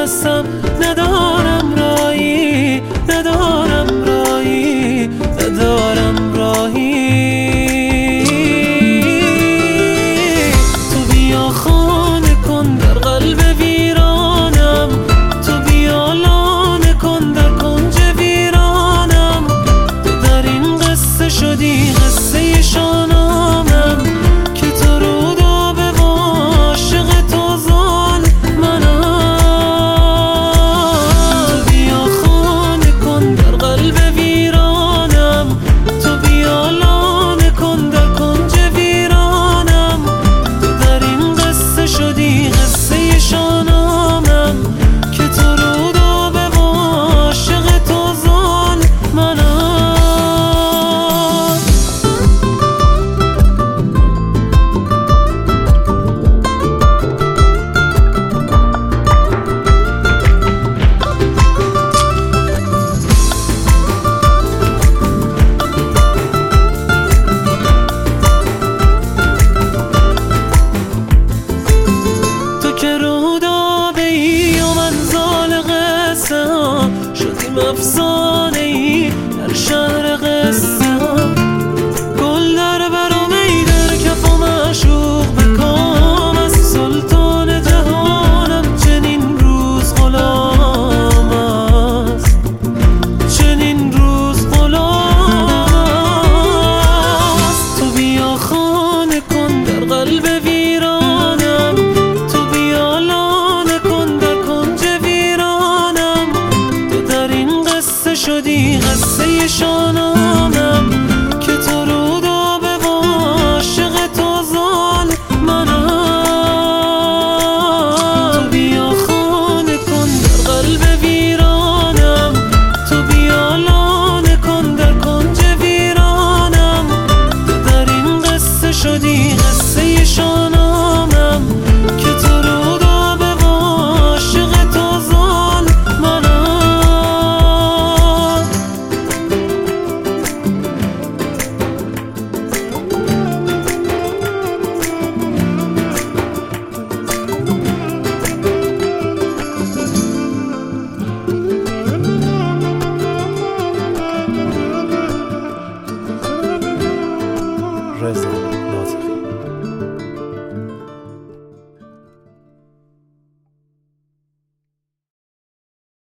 هستم، ندارم راهی، ندارم راهی، ندارم راهی. تو بیا خانه کن در قلب ویرانم، تو بیا لانه کن در کنج ویرانم. تو در این قصه شدی قصه شانامم، که تو رو دا به عاشق تو ظالمنم. تو بیا خانه کن در قلب ویرانم، تو بیا لانه کن در کنج ویرانم. تو در این قصه شدی قصه شانامم، که تو رو دا به عاشق تو ظالمنم. تو که رو دا به ای و من زال قصه ها شدیم افسانه